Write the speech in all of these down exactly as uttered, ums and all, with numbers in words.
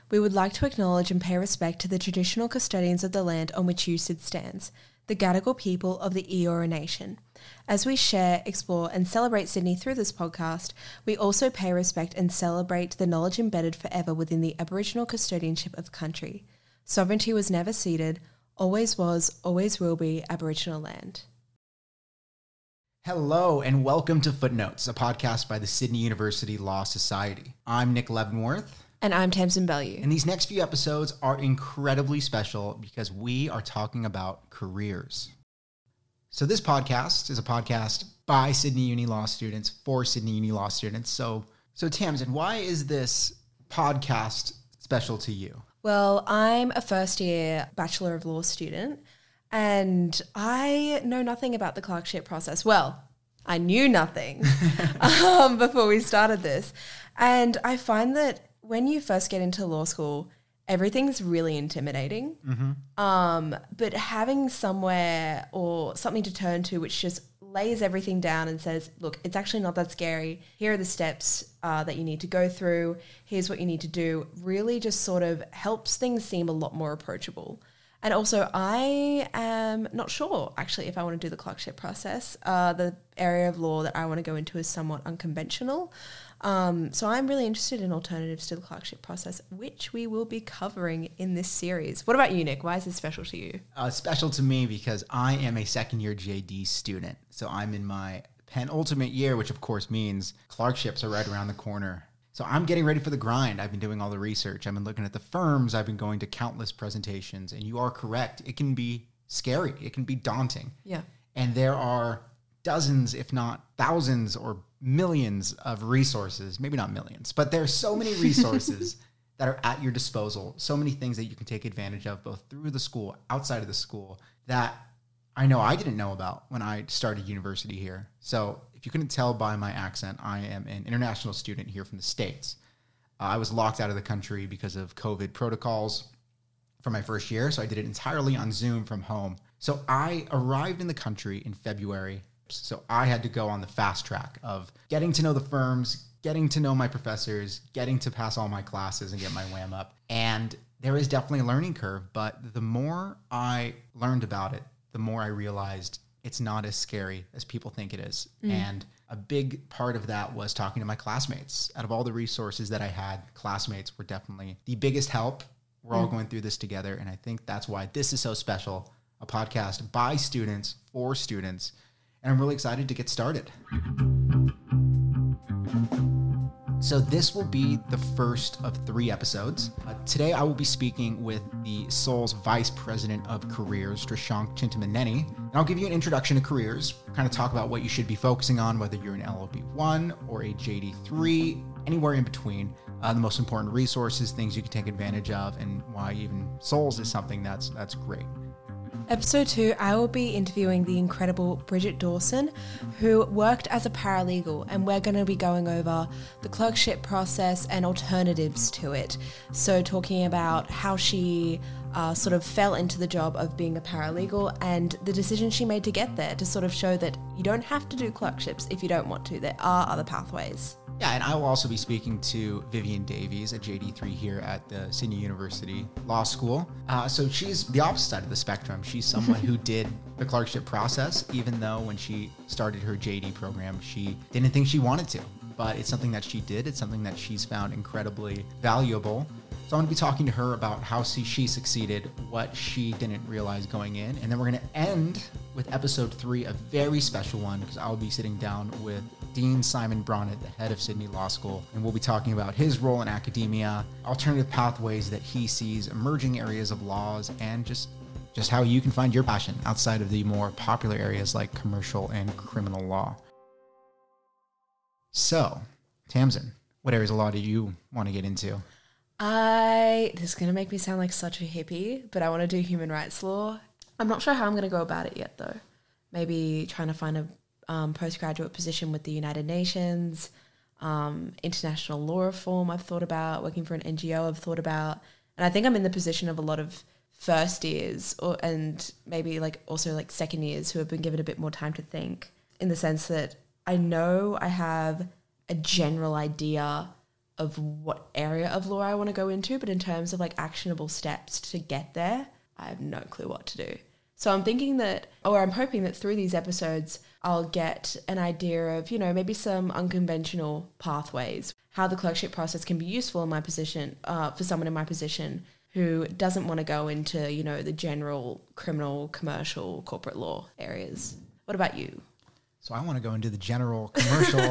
We would like to acknowledge and pay respect to the traditional custodians of the land on which U S I D stands, the Gadigal people of the Eora Nation. As we share, explore and celebrate Sydney through this podcast, we also pay respect and celebrate the knowledge embedded forever within the Aboriginal custodianship of the country. Sovereignty was never ceded, always was, always will be Aboriginal land. Hello and welcome to Footnotes, a podcast by the Sydney University Law Society. I'm Nick Leavenworth. And I'm Tamsin Bellew. And these next few episodes are incredibly special because we are talking about careers. So this podcast is a podcast by Sydney Uni Law students for Sydney Uni Law students. So, so Tamsin, why is this podcast special to you? Well, I'm a first year Bachelor of Law student and I know nothing about the clerkship process. Well, I knew nothing um, before we started this. And I find that when you first get into law school, everything's really intimidating. Mm-hmm. Um, but having somewhere or something to turn to which just lays everything down and says, look, it's actually not that scary. Here are the steps uh, that you need to go through. Here's what you need to do. Really just sort of helps things seem a lot more approachable. And also, I am not sure, actually, if I want to do the clerkship process. Uh, the area of law that I want to go into is somewhat unconventional. Um, so I'm really interested in alternatives to the clerkship process, which we will be covering in this series. What about you, Nick? Why is this special to you? Uh, special to me because I am a second-year J D student. So I'm in my penultimate year, which of course means clerkships are right around the corner. So I'm getting ready for the grind. I've been doing all the research. I've been looking at the firms. I've been going to countless presentations. And you are correct. It can be scary. It can be daunting. Yeah. And there are dozens, if not thousands or millions of resources, maybe not millions, but there are so many resources that are at your disposal, so many things that you can take advantage of both through the school, outside of the school, that I know I didn't know about when I started university here. So if you couldn't tell by my accent, I am an international student here from the States. Uh, I was locked out of the country because of COVID protocols for my first year, so I did it entirely on Zoom from home. So I arrived in the country in February. So I had to go on the fast track of getting to know the firms, getting to know my professors, getting to pass all my classes and get my W A M up. And there is definitely a learning curve, but the more I learned about it, the more I realized it's not as scary as people think it is. Mm. And a big part of that was talking to my classmates. Out of all the resources that I had, classmates were definitely the biggest help. We're mm. all going through this together. And I think that's why this is so special, a podcast by students for students. And I'm really excited to get started. So this will be the first of three episodes. Uh, today I will be speaking with the S O L's Vice President of Careers, Trishank Chintamaneni. And I'll give you an introduction to careers, kind of talk about what you should be focusing on, whether you're an L L B one or a J D three, anywhere in between. Uh, the most important resources, things you can take advantage of, and why even S O Ls is something that's that's great. Episode two, I will be interviewing the incredible Bridget Dawson, who worked as a paralegal, and we're going to be going over the clerkship process and alternatives to it. So talking about how she uh, sort of fell into the job of being a paralegal and the decision she made to get there, to sort of show that you don't have to do clerkships if you don't want to. There are other pathways. Yeah, and I will also be speaking to Vivian Davies, a J D three here at the Sydney University Law School. Uh, so she's the opposite side of the spectrum. She's someone who did the clerkship process, even though when she started her J D program, she didn't think she wanted to. But it's something that she did. It's something that she's found incredibly valuable. So I'm going to be talking to her about how she succeeded, what she didn't realize going in. And then we're going to end with episode three, a very special one, because I'll be sitting down with Dean Simon Bronnett, the head of Sydney Law School, and we'll be talking about his role in academia, alternative pathways that he sees, emerging areas of laws, and just, just how you can find your passion outside of the more popular areas like commercial and criminal law. So, Tamsin, what areas of law do you want to get into? I, this is going to make me sound like such a hippie, but I want to do human rights law. I'm not sure how I'm going to go about it yet, though. Maybe trying to find a um, postgraduate position with the United Nations, um, international law reform I've thought about, working for an N G O I've thought about. And I think I'm in the position of a lot of first years or and maybe like also like second years who have been given a bit more time to think, in the sense that I know I have a general idea of what area of law I want to go into, but in terms of like actionable steps to get there, I have no clue what to do. So I'm thinking that, or I'm hoping that through these episodes, I'll get an idea of, you know, maybe some unconventional pathways, how the clerkship process can be useful in my position, uh, for someone in my position who doesn't want to go into, you know, the general criminal, commercial, corporate law areas. What about you? So I want to go into the general commercial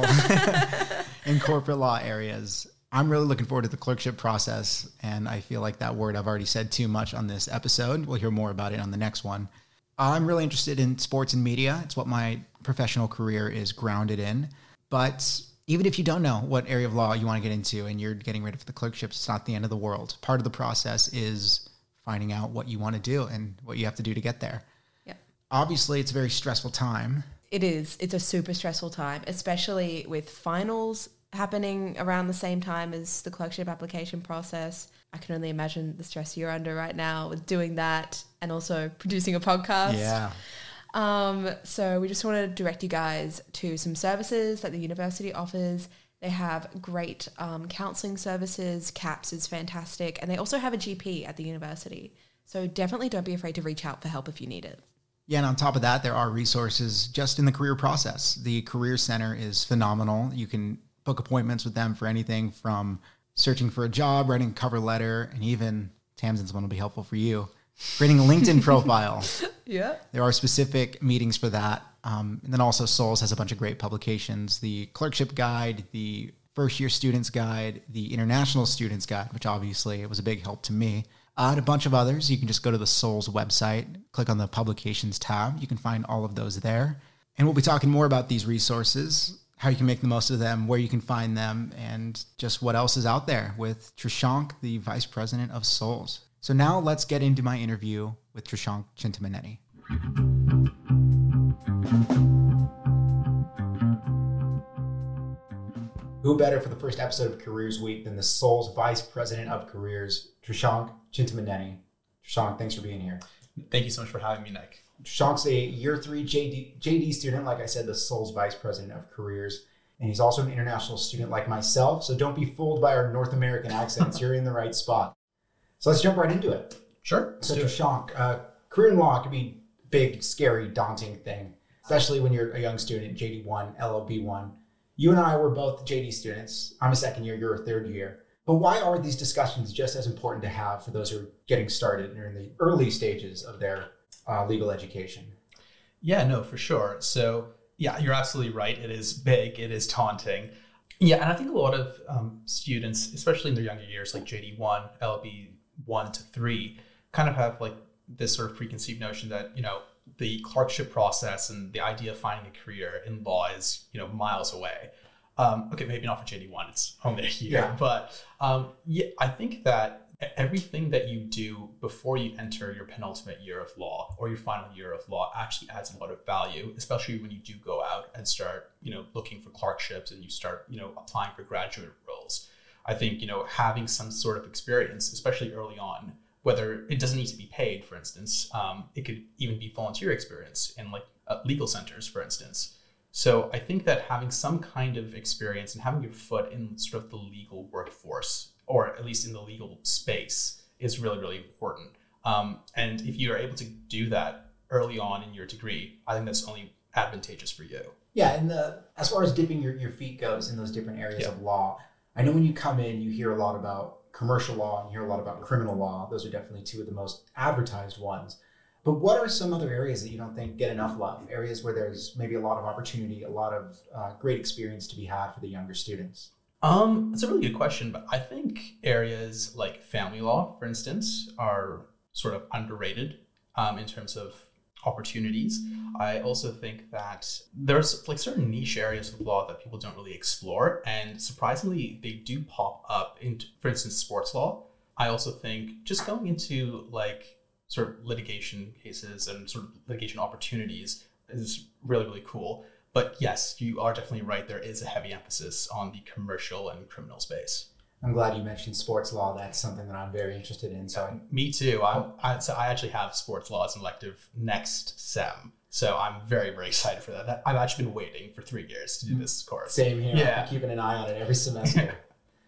and corporate law areas. I'm really looking forward to the clerkship process, and I feel like that word I've already said too much on this episode. We'll hear more about it on the next one. I'm really interested in sports and media. It's what my professional career is grounded in. But even if you don't know what area of law you want to get into and you're getting ready for the clerkships, it's not the end of the world. Part of the process is finding out what you want to do and what you have to do to get there. Yeah. Obviously, it's a very stressful time. It is. It's a super stressful time, especially with finals happening around the same time as the clerkship application process. I can only imagine the stress you're under right now with doing that and also producing a podcast. Yeah. Um, so we just want to direct you guys to some services that the university offers. They have great um, counselling services. CAPS is fantastic. And they also have a G P at the university. So definitely don't be afraid to reach out for help if you need it. Yeah, and on top of that, there are resources just in the career process. The Career Center is phenomenal. You can book appointments with them for anything from searching for a job, writing a cover letter, and even Tamsin's one will be helpful for you, creating a LinkedIn profile. Yeah. There are specific meetings for that. Um, and then also Souls has a bunch of great publications, the Clerkship Guide, the First Year Students Guide, the International Students Guide, which obviously was a big help to me, uh, and a bunch of others. You can just go to the Souls website, click on the Publications tab. You can find all of those there. And we'll be talking more about these resources, how you can make the most of them, where you can find them, and just what else is out there with Trishank, the Vice President of Souls. So now let's get into my interview with Trishank Chintamaneni. Who better for the first episode of Careers Week than the Souls Vice President of Careers, Trishank Chintamaneni. Trishank, thanks for being here. Thank you so much for having me, Nick. Trishank's a year three J D, J D student, like I said, the Souls Vice President of Careers. And he's also an international student like myself. So don't be fooled by our North American accents. You're in the right spot. So let's jump right into it. Sure. So Trishank, uh, career in law can be a big, scary, daunting thing, especially when you're a young student, J D one, L L B one. You and I were both J D students. I'm a second year, you're a third year. But why are these discussions just as important to have for those who are getting started or in the early stages of their uh, legal education? Yeah, no, for sure. So yeah, you're absolutely right. It is big. It is daunting. Yeah, and I think a lot of um, students, especially in their younger years, like J D one, L L B one to three, kind of have like this sort of preconceived notion that, you know, the clerkship process and the idea of finding a career in law is, you know, miles away. Um, okay, maybe not for J D one, it's only a year, yeah. but um, yeah, I think that everything that you do before you enter your penultimate year of law or your final year of law actually adds a lot of value, especially when you do go out and start, you know, looking for clerkships and you start, you know, applying for graduate roles. I think, you know, having some sort of experience, especially early on, whether it doesn't need to be paid, for instance, um, it could even be volunteer experience in like uh, legal centers, for instance. So I think that having some kind of experience and having your foot in sort of the legal workforce, or at least in the legal space, is really, really important. Um, and if you are able to do that early on in your degree, I think that's only advantageous for you. Yeah, and the, as far as dipping your, your feet goes in those different areas Yeah. of law, I know when you come in, you hear a lot about commercial law and you hear a lot about criminal law. Those are definitely two of the most advertised ones. But what are some other areas that you don't think get enough love? Areas where there's maybe a lot of opportunity, a lot of uh, great experience to be had for the younger students? Um, it's a really good question, but I think areas like family law, for instance, are sort of underrated um, in terms of opportunities. I also think that there's like certain niche areas of law that people don't really explore, and surprisingly, they do pop up in, for instance, sports law. I also think just going into like sort of litigation cases and sort of litigation opportunities is really, really cool. But yes, you are definitely right. There is a heavy emphasis on the commercial and criminal space. I'm glad you mentioned sports law. That's something that I'm very interested in. So I, Me too. I'm, I, so I actually have sports law as an elective next sem. So I'm very, very excited for that. I've actually been waiting for three years to do this course. Same here. Yeah. I'm keeping an eye on it every semester.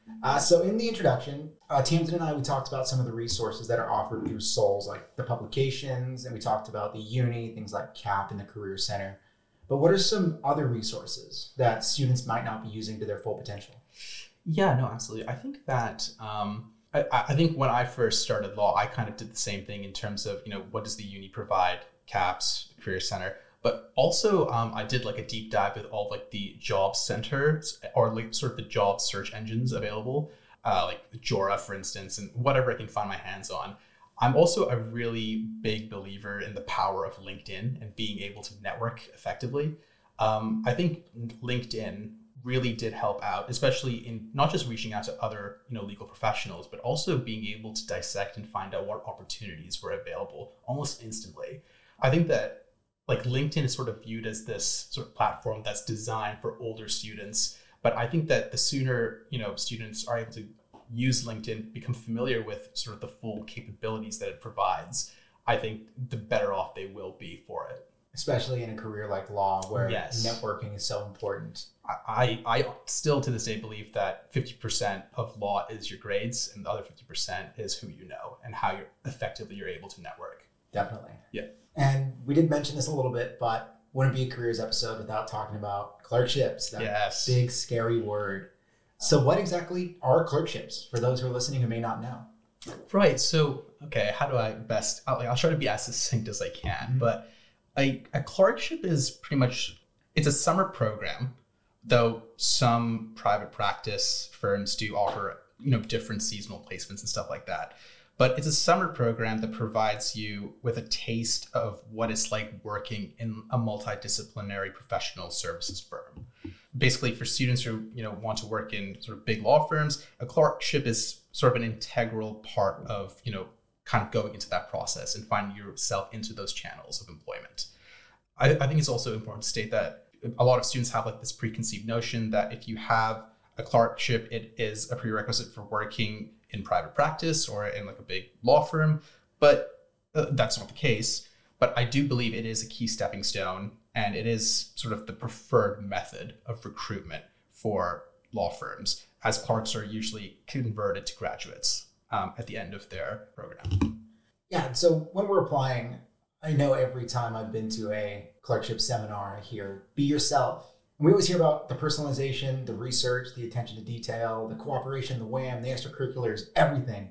Uh, so in the introduction, uh, Tamsin and I, we talked about some of the resources that are offered through S O L S, like the publications, and we talked about the uni, things like C A P and the Career Center. But what are some other resources that students might not be using to their full potential? Yeah, no, absolutely. I think that, um, I, I think when I first started law, I kind of did the same thing in terms of, you know, what does the uni provide, C A P S, the Career Center, but also um, I did like a deep dive with all like the job centers or like sort of the job search engines available, uh, like Jora, for instance, and whatever I can find my hands on. I'm also a really big believer in the power of LinkedIn and being able to network effectively. Um, I think LinkedIn really did help out, especially in not just reaching out to other, you know, legal professionals, but also being able to dissect and find out what opportunities were available almost instantly. I think that like LinkedIn is sort of viewed as this sort of platform that's designed for older students, but I think that the sooner, you know, students are able to use LinkedIn, become familiar with sort of the full capabilities that it provides, I think the better off they will be for it. Especially in a career like law, where yes. networking is so important. I, I still to this day believe that fifty percent of law is your grades and the other fifty percent is who you know and how you're effectively you're able to network. Definitely. Yeah. And we did mention this a little bit, but wouldn't be a careers episode without talking about clerkships, that yes. big scary word. So what exactly are clerkships for those who are listening who may not know? Right. So, okay, how do I best, I'll, I'll try to be as succinct as I can, mm-hmm. but a, a clerkship is pretty much, it's a summer program, though some private practice firms do offer, you know, different seasonal placements and stuff like that. But it's a summer program that provides you with a taste of what it's like working in a multidisciplinary professional services firm. Basically, for students who, you know, want to work in sort of big law firms, a clerkship is sort of an integral part of, you know, kind of going into that process and finding yourself into those channels of employment. I, I think it's also important to state that a lot of students have like this preconceived notion that if you have a clerkship, it is a prerequisite for working in private practice or in like a big law firm, but uh, that's not the case. But I do believe it is a key stepping stone, and it is sort of the preferred method of recruitment for law firms, as clerks are usually converted to graduates um, at the end of their program. Yeah, and so when we're applying, I know every time I've been to a clerkship seminar, I hear, be yourself. And we always hear about the personalization, the research, the attention to detail, the cooperation, the wham, the extracurriculars, everything.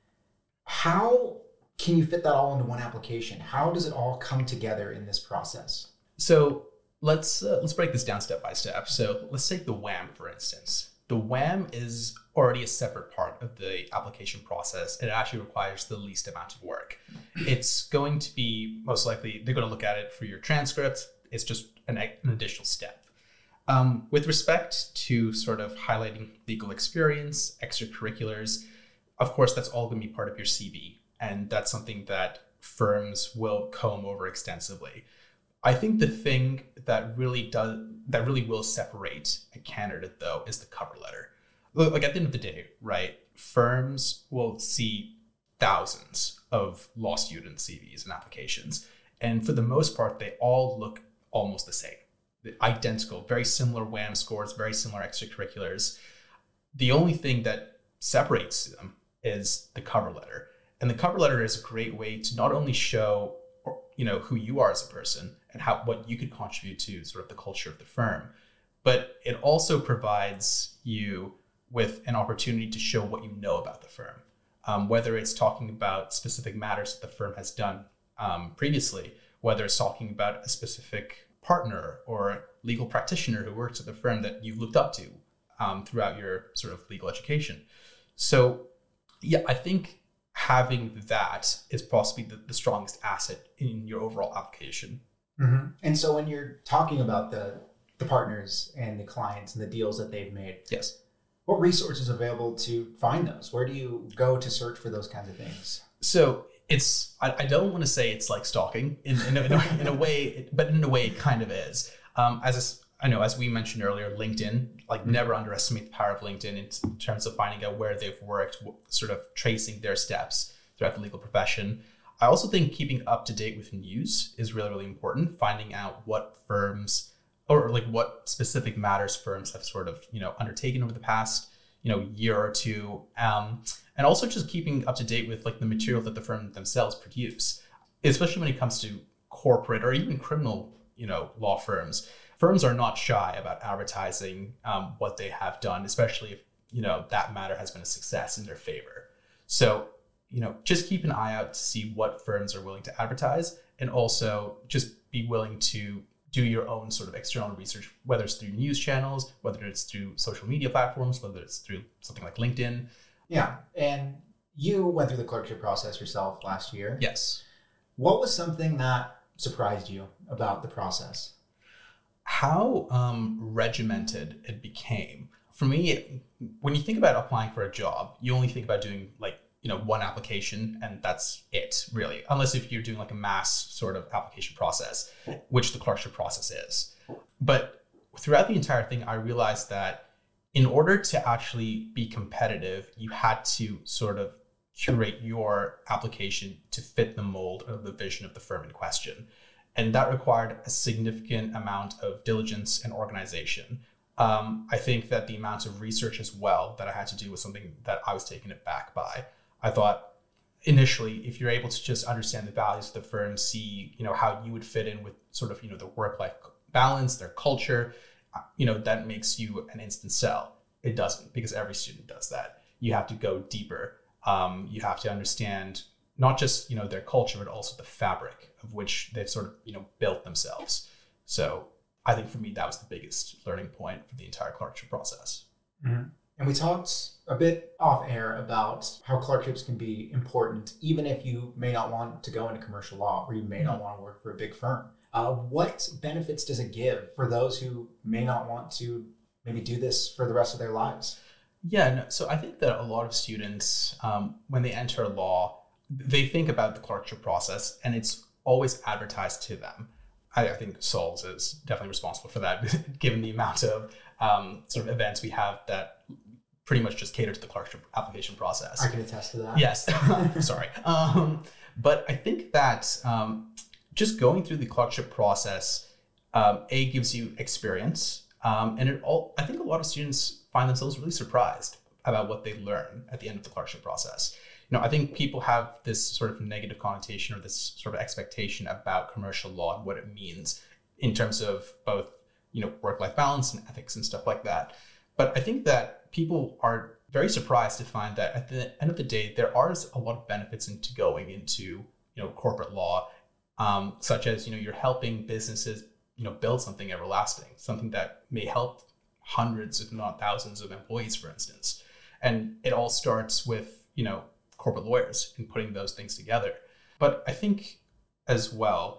How can you fit that all into one application? How does it all come together in this process? So let's uh, let's break this down step by step. So let's take the wham, for instance. The wham is already a separate part of the application process. It actually requires the least amount of work. It's going to be, most likely, they're going to look at it for your transcript. It's just an, an additional step. Um, with respect to sort of highlighting legal experience, extracurriculars, of course, that's all going to be part of your C V. And that's something that firms will comb over extensively. I think the thing that really does, that really will separate a candidate, though, is the cover letter. Like at the end of the day, right, firms will see thousands of law student C Vs and applications. And for the most part, they all look almost the same. Identical, very similar wham scores, very similar extracurriculars. The only thing that separates them is the cover letter. And the cover letter is a great way to not only show, you know, who you are as a person and how what you could contribute to sort of the culture of the firm, but it also provides you with an opportunity to show what you know about the firm, um, whether it's talking about specific matters that the firm has done um, previously, whether it's talking about a specific partner or legal practitioner who works at the firm that you've looked up to um, throughout your sort of legal education. So yeah, I think having that is possibly the, the strongest asset in your overall application. Mm-hmm. And so when you're talking about the, the partners and the clients and the deals that they've made, yes, what resources are available to find those? Where do you go to search for those kinds of things? So it's, I, I don't want to say it's like stalking in, in, a, in, a, in a way, but in a way it kind of is. Um, as a, I know, as we mentioned earlier, LinkedIn, like mm-hmm. never underestimate the power of LinkedIn in terms of finding out where they've worked, sort of tracing their steps throughout the legal profession. I also think keeping up to date with news is really, really important. Finding out what firms or like what specific matters firms have sort of, you know, undertaken over the past, you know, year or two. Um, and also just keeping up to date with like the material that the firm themselves produce, especially when it comes to corporate or even criminal, you know, law firms. Firms are not shy about advertising um, what they have done, especially if, you know, that matter has been a success in their favor. So, you know, just keep an eye out to see what firms are willing to advertise, and also just be willing to do your own sort of external research, whether it's through news channels, whether it's through social media platforms, whether it's through something like LinkedIn. Yeah. And you went through the clerkship process yourself last year. Yes. What was something that surprised you about the process? How um, regimented it became. For me, it, when you think about applying for a job, you only think about doing like, you know, one application, and that's it, really. Unless if you're doing like a mass sort of application process, which the clerkship process is. But throughout the entire thing, I realized that in order to actually be competitive, you had to sort of curate your application to fit the mold of the vision of the firm in question. And that required a significant amount of diligence and organization. Um, I think that the amount of research as well that I had to do was something that I was taken aback by. I thought initially, if you're able to just understand the values of the firm, see, you know, how you would fit in with sort of, you know, the work-life balance, their culture, you know, that makes you an instant sell. It doesn't, because every student does that. You have to go deeper. Um, you have to understand not just, you know, their culture, but also the fabric of which they've sort of, you know, built themselves. So I think for me, that was the biggest learning point for the entire clerkship process. Mm-hmm. And we talked a bit off air about how clerkships can be important, even if you may not want to go into commercial law, or you may mm-hmm. not want to work for a big firm. Uh, what benefits does it give for those who may not want to maybe do this for the rest of their lives? Yeah, no, so I think that a lot of students, um, when they enter law, they think about the clerkship process, and it's always advertised to them. I, I think S O L S is definitely responsible for that, given the amount of um, sort of events we have that pretty much just cater to the clerkship application process. I can attest to that. Yes, sorry. Um, but I think that um, just going through the clerkship process, um, A, gives you experience, um, and it all. I think a lot of students find themselves really surprised about what they learn at the end of the clerkship process. You know, I think people have this sort of negative connotation or this sort of expectation about commercial law and what it means in terms of both, you know, work-life balance and ethics and stuff like that. But I think that people are very surprised to find that at the end of the day, there are a lot of benefits into going into, you know, corporate law, um, such as, you know, you're helping businesses, you know, build something everlasting, something that may help hundreds, if not thousands of employees, for instance. And it all starts with, you know, corporate lawyers and putting those things together. But I think as well,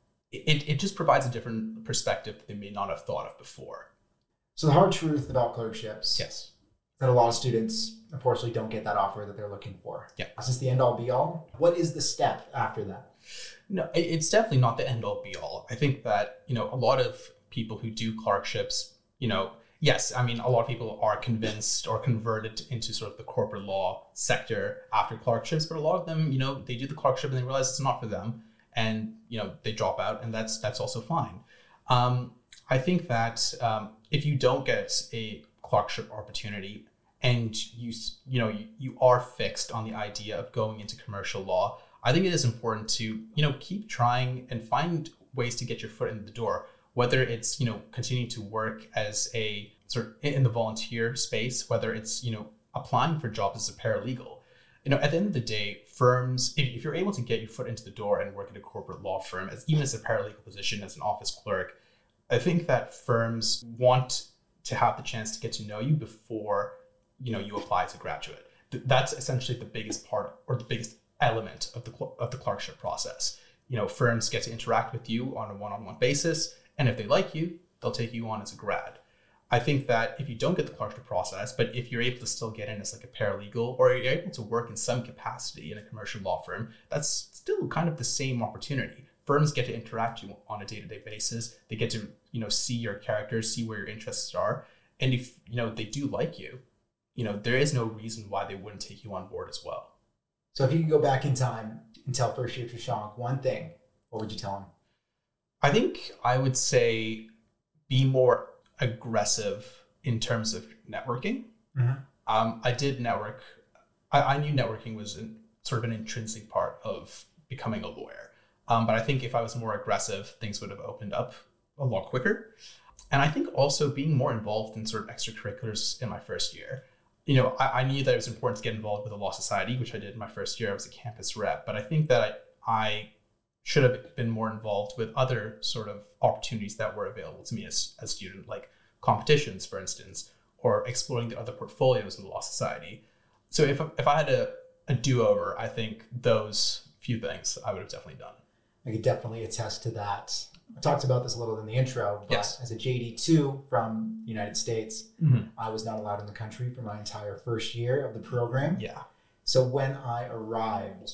it, it just provides a different perspective that they may not have thought of before. So the hard truth about clerkships Yes. is that a lot of students, unfortunately, don't get that offer that they're looking for. Yeah. Is this the end all be all? What is the step after that? No, it- it's definitely not the end all be all. I think that, you know, a lot of people who do clerkships, you know, yes, I mean, a lot of people are convinced or converted into sort of the corporate law sector after clerkships, but a lot of them, you know, they do the clerkship and they realize it's not for them, and, you know, they drop out, and that's that's also fine. Um, I think that um, if you don't get a clerkship opportunity and you, you know, you, you are fixed on the idea of going into commercial law, I think it is important to, you know, keep trying and find ways to get your foot in the door. Whether it's, you know, continuing to work as a sort of in the volunteer space, whether it's, you know, applying for jobs as a paralegal. You know, at the end of the day, firms, if, if you're able to get your foot into the door and work at a corporate law firm, as even as a paralegal position, as an office clerk, I think that firms want to have the chance to get to know you before, you know, you apply as a graduate. Th- That's essentially the biggest part or the biggest element of the cl- of the clerkship process. You know, firms get to interact with you on a one-on-one basis. And if they like you, they'll take you on as a grad. I think that if you don't get the clerkship process, but if you're able to still get in as like a paralegal, or you're able to work in some capacity in a commercial law firm, that's still kind of the same opportunity. Firms get to interact with you on a day-to-day basis. They get to, you know, see your character, see where your interests are. And if, you know, they do like you, you know, there is no reason why they wouldn't take you on board as well. So if you could go back in time and tell first year Trishang one thing, what would you tell him? I think I would say be more aggressive in terms of networking. Mm-hmm. Um, I did network. I, I knew networking was an, sort of an intrinsic part of becoming a lawyer. Um, but I think if I was more aggressive, things would have opened up a lot quicker. And I think also being more involved in sort of extracurriculars in my first year. You know, I, I knew that it was important to get involved with the Law Society, which I did in my first year. I was a campus rep. But I think that I, I should have been more involved with other sort of opportunities that were available to me as a student, like competitions, for instance, or exploring the other portfolios in the Law Society. So if, if I had a, a do-over, I think those few things I would have definitely done. I could definitely attest to that. I talked about this a little in the intro, but yes. as a J D two from the United States, mm-hmm. I was not allowed in the country for my entire first year of the program. Yeah. So when I arrived,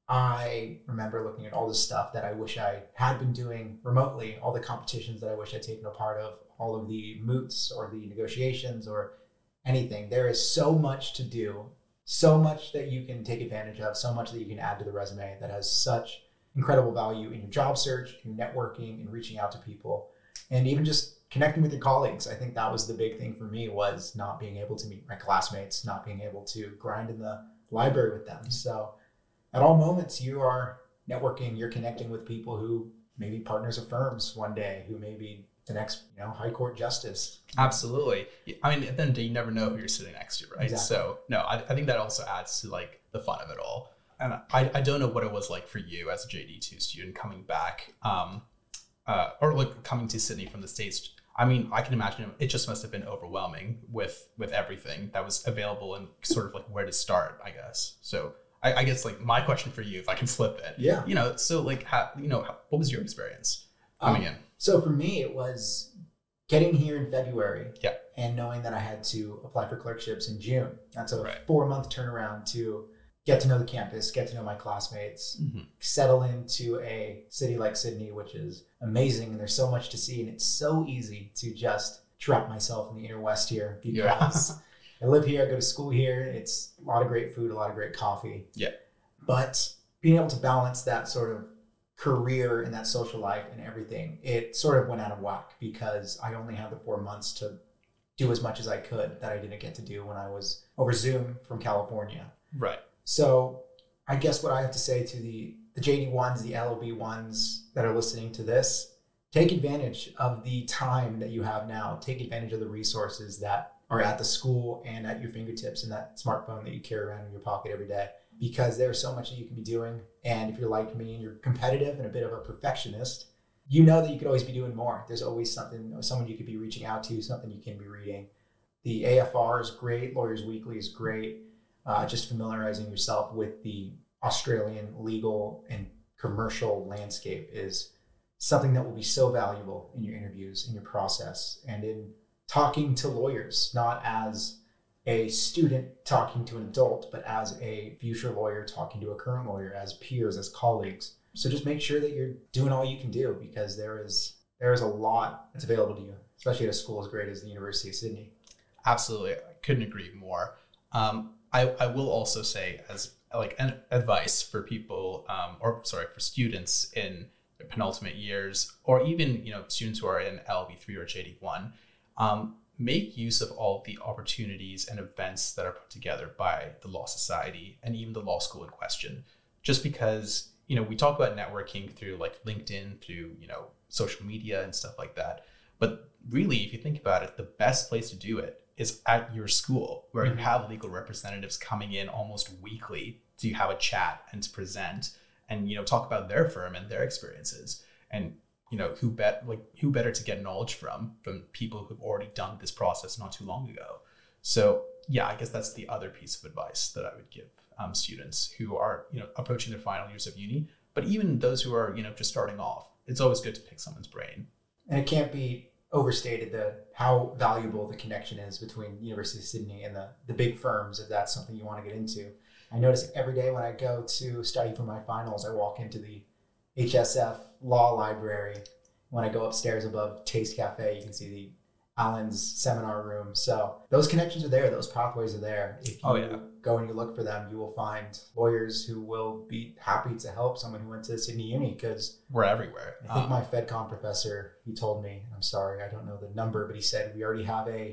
I remember looking at all the stuff that I wish I had been doing remotely, all the competitions that I wish I'd taken a part of, all of the moots or the negotiations or anything. There is so much to do, so much that you can take advantage of, so much that you can add to the resume that has such incredible value in your job search, in networking, and reaching out to people, and even just connecting with your colleagues. I think that was the big thing for me, was not being able to meet my classmates, not being able to grind in the library with them. So at all moments, you are networking, you're connecting with people who may be partners of firms one day, who may be the next, you know, high court justice. Absolutely. I mean, at the end of the day, you never know who you're sitting next to, right? Exactly. So no, I, I think that also adds to like the fun of it all. And I, I don't know what it was like for you as a J D two student coming back, um, uh, or like coming to Sydney from the States. I mean, I can imagine it just must have been overwhelming with with everything that was available and sort of like where to start, I guess. So I, I guess like my question for you, if I can flip it, Yeah. you know, so like, how, you know, how, what was your experience coming Um, in? So for me, it was getting here in February, Yeah. and knowing that I had to apply for clerkships in June. That's a Right. four month turnaround to get to know the campus, get to know my classmates, Mm-hmm. settle into a city like Sydney, which is amazing. And there's so much to see. And it's so easy to just trap myself in the inner west here, because I live here, I go to school here. It's a lot of great food, a lot of great coffee. Yeah. But being able to balance that sort of career and that social life and everything, it sort of went out of whack, because I only had the four months to do as much as I could that I didn't get to do when I was over Zoom from California. Right. So I guess what I have to say to the, the J D ones, the L L B ones that are listening to this, take advantage of the time that you have now. Take advantage of the resources that are at the school and at your fingertips, and that smartphone that you carry around in your pocket every day, because there's so much that you can be doing. And if you're like me and you're competitive and a bit of a perfectionist, you know that you could always be doing more. There's always something, someone you could be reaching out to, something you can be reading. The A F R is great. Lawyers Weekly is great. Uh, just familiarizing yourself with the Australian legal and commercial landscape is something that will be so valuable in your interviews, in your process, and in talking to lawyers, not as a student talking to an adult, but as a future lawyer talking to a current lawyer, as peers, as colleagues. So just make sure that you're doing all you can do, because there is there is a lot that's available to you, especially at a school as great as the University of Sydney. Absolutely. I couldn't agree more. Um, I, I will also say, as like an advice for people, um, or sorry, for students in their penultimate years, or even, you know, students who are in L L B three or J D one, um, make use of all the opportunities and events that are put together by the Law Society and even the law school in question. Just because, you know, we talk about networking through like LinkedIn, through, you know, social media and stuff like that. But really, if you think about it, the best place to do it is at your school, where Mm-hmm. you have legal representatives coming in almost weekly to have a chat and to present and, you know, talk about their firm and their experiences. And, you know, who bet like who better to get knowledge from from people who've already done this process not too long ago. So yeah, I guess that's the other piece of advice that I would give um, students who are, you know, approaching their final years of uni, but even those who are, you know, just starting off. It's always good to pick someone's brain. And it can't be overstated the how valuable the connection is between University of Sydney and the, the big firms, if that's something you want to get into. I notice every day when I go to study for my finals, I walk into the H S F Law Library. When I go upstairs above Taste Cafe, you can see the Allen's seminar room. So those connections are there. Those pathways are there. If you Oh, yeah. go and you look for them, you will find lawyers who will be happy to help someone who went to Sydney Uni, because We're everywhere. I think Um, my FedCom professor, he told me, I'm sorry, I don't know the number, but he said we already have a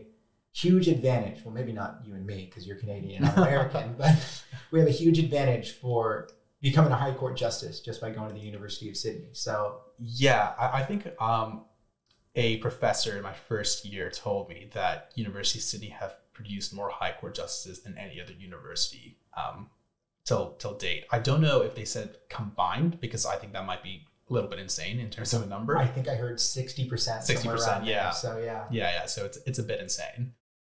huge advantage. Well, maybe not you and me because you're Canadian and I'm American, but we have a huge advantage for becoming a high court justice just by going to the University of Sydney. So Yeah, I, I think um, a professor in my first year told me that University of Sydney have produced more high court justices than any other university um, till till date. I don't know if they said combined, because I think that might be a little bit insane in terms of a number. I think I heard sixty percent. sixty percent, yeah. There. So yeah. Yeah, yeah. So it's it's a bit insane.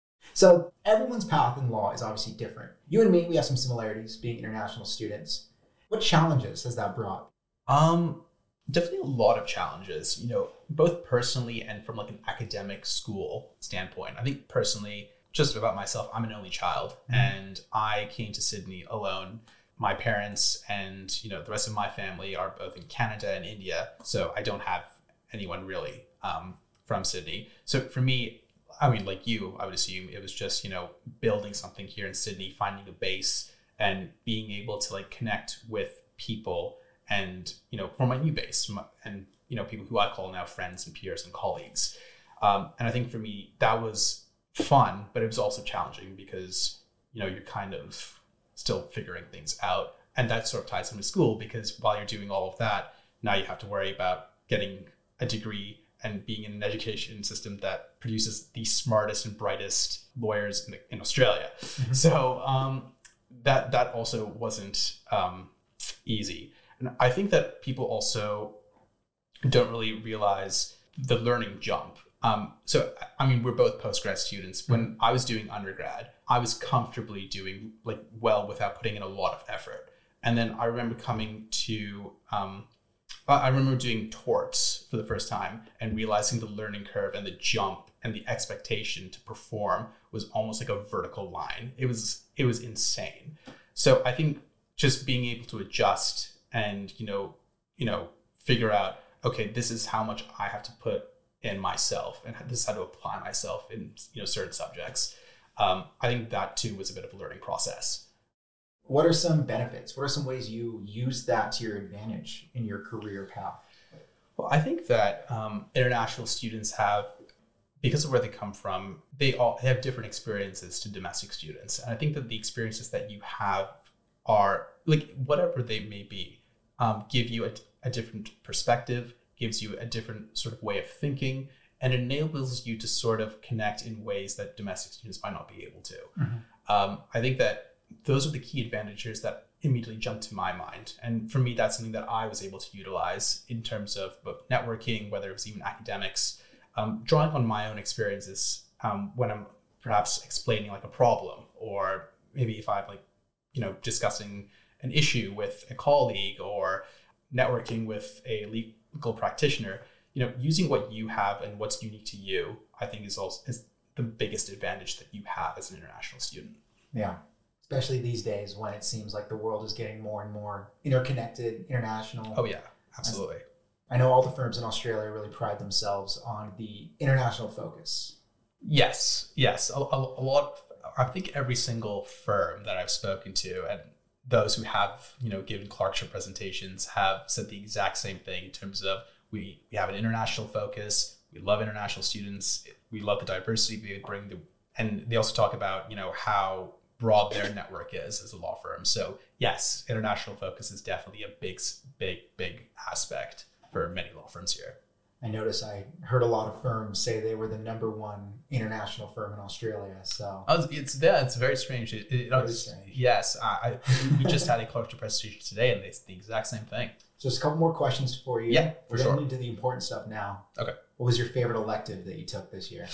So everyone's path in law is obviously different. You and me, we have some similarities being international students. What challenges has that brought? Um, definitely a lot of challenges, you know, both personally and from like an academic school standpoint. I think personally, just about myself, I'm an only child, mm-hmm. and I came to Sydney alone. My parents and, you know, the rest of my family are both in Canada and India, so I don't have anyone really um, from Sydney. So for me, I mean, like you, I would assume it was just, you know, building something here in Sydney, finding a base and being able to like connect with people and, you know, for my new base and, you know, people who I call now friends and peers and colleagues. Um, and I think for me, that was fun, but it was also challenging because, you know, you're kind of still figuring things out. And that sort of ties into school, because while you're doing all of that, now you have to worry about getting a degree and being in an education system that produces the smartest and brightest lawyers in, the, in Australia. Mm-hmm. So um, that that also wasn't um, easy. And I think that people also don't really realize the learning jump. Um, so, I mean, we're both postgrad students. When I was doing undergrad, I was comfortably doing like well without putting in a lot of effort. And then I remember coming to, um, I remember doing torts for the first time and realizing the learning curve and the jump and the expectation to perform was almost like a vertical line. It was, it was insane. So I think just being able to adjust and, you know, you know, figure out, okay, this is how much I have to put in myself and this is how to apply myself in, you know, certain subjects. Um, I think that too was a bit of a learning process. What are some benefits? What are some ways you use that to your advantage in your career path? Well, I think that um, international students have, because of where they come from, they all have different experiences to domestic students. And I think that the experiences that you have are, like, whatever they may be, um, give you a, a different perspective, gives you a different sort of way of thinking, and enables you to sort of connect in ways that domestic students might not be able to. Mm-hmm. Um, I think that those are the key advantages that immediately jumped to my mind. And for me, that's something that I was able to utilize in terms of both networking, whether it was even academics, um, drawing on my own experiences um, when I'm perhaps explaining like a problem, or maybe if I'm like, you know, discussing an issue with a colleague or networking with a legal practitioner, you know, using what you have and what's unique to you, I think is also is the biggest advantage that you have as an international student. Yeah. Especially these days when it seems like the world is getting more and more interconnected, international. Oh yeah, absolutely. I know all the firms in Australia really pride themselves on the international focus. Yes, yes. A, a, a lot, I think every single firm that I've spoken to and those who have, you know, given clerkship presentations have said the exact same thing in terms of we, we have an international focus. We love international students. We love the diversity they bring to, and they also talk about, you know, how broad their network is as a law firm. So yes, international focus is definitely a big, big, big aspect for many law firms here. I noticed I heard a lot of firms say they were the number one international firm in Australia. So oh, it's yeah, it's very strange. It, it, very strange. Yes, I, I we just had a clerkship presentation today, and it's the exact same thing. Just a couple more questions for you. Yeah, for We're sure. getting into the important stuff now. Okay. What was your favorite elective that you took this year?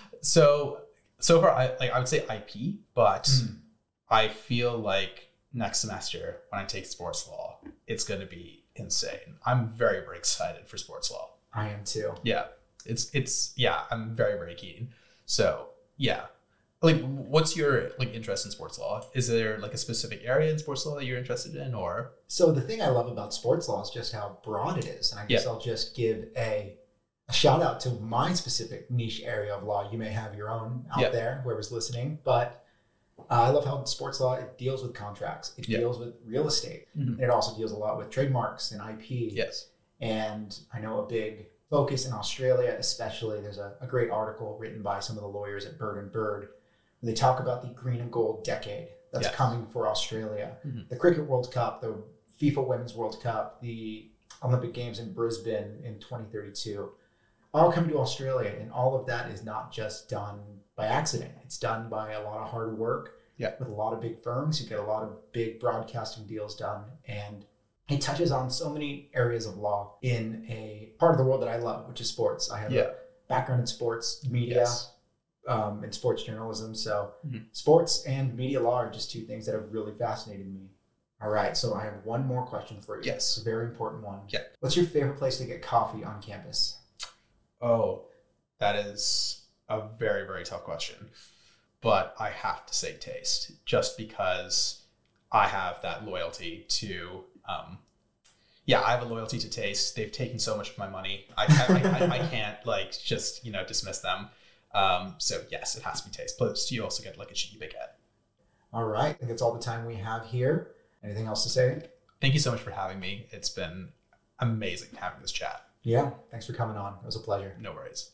So so far, I like I would say I P, but Mm. I feel like next semester when I take sports law, it's going to be insane. I'm very, very excited for sports law. I am too. Yeah, it's, it's, yeah, I'm very, very keen. So yeah, like what's your like interest in sports law? Is there like a specific area in sports law that you're interested in, or? So the thing I love about sports law is just how broad it is. And I guess Yeah. I'll just give a, a shout out to my specific niche area of law. You may have your own out Yeah. there, whoever's listening, but Uh, I love how sports law, it deals with contracts. It Yeah. deals with real estate. Mhm. And it also deals a lot with trademarks and I P. Yes. And I know a big focus in Australia, especially. There's a, a great article written by some of the lawyers at Bird and Bird. Where they talk about the green and gold decade that's Yes. coming for Australia. Mhm. The Cricket World Cup, the FIFA Women's World Cup, the Olympic Games in Brisbane in twenty thirty-two, all coming to Australia. And all of that is not just done by accident. It's done by a lot of hard work Yeah. with a lot of big firms. You get a lot of big broadcasting deals done. And it touches on so many areas of law in a part of the world that I love, which is sports. I have Yeah. a background in sports media, Yes. um, and sports journalism. So Mhm. sports and media law are just two things that have really fascinated me. All right, so I have one more question for you. Yes. It's a very important one. Yeah. What's your favorite place to get coffee on campus? Oh, that is a very, very tough question. But I have to say taste, just because I have that loyalty to, um, yeah, I have a loyalty to taste. They've taken so much of my money. I, I, I, I can't like just, you know, dismiss them. Um, so yes, it has to be taste. Plus you also get like a cheeky baguette. All right, I think that's all the time we have here. Anything else to say? Thank you so much for having me. It's been amazing having this chat. Yeah, thanks for coming on. It was a pleasure. No worries.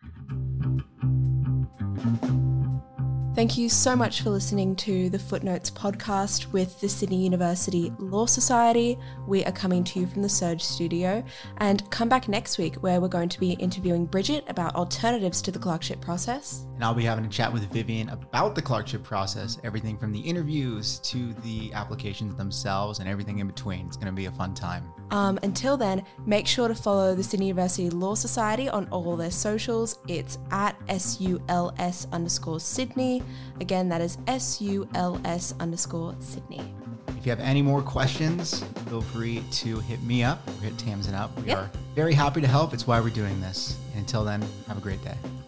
Thank you so much for listening to the Footnotes podcast with the Sydney University Law Society. We are coming to you from the Surge studio, and come back next week where we're going to be interviewing Bridget about alternatives to the clerkship process. And I'll be having a chat with Vivian about the clerkship process, everything from the interviews to the applications themselves and everything in between. It's going to be a fun time. Um, until then, make sure to follow the Sydney University Law Society on all their socials. It's at S U L S underscore Sydney. Again, that is S U L S underscore Sydney. If you have any more questions, feel free to hit me up or hit Tamsin up. We Yep. are very happy to help. It's why we're doing this. And until then, have a great day.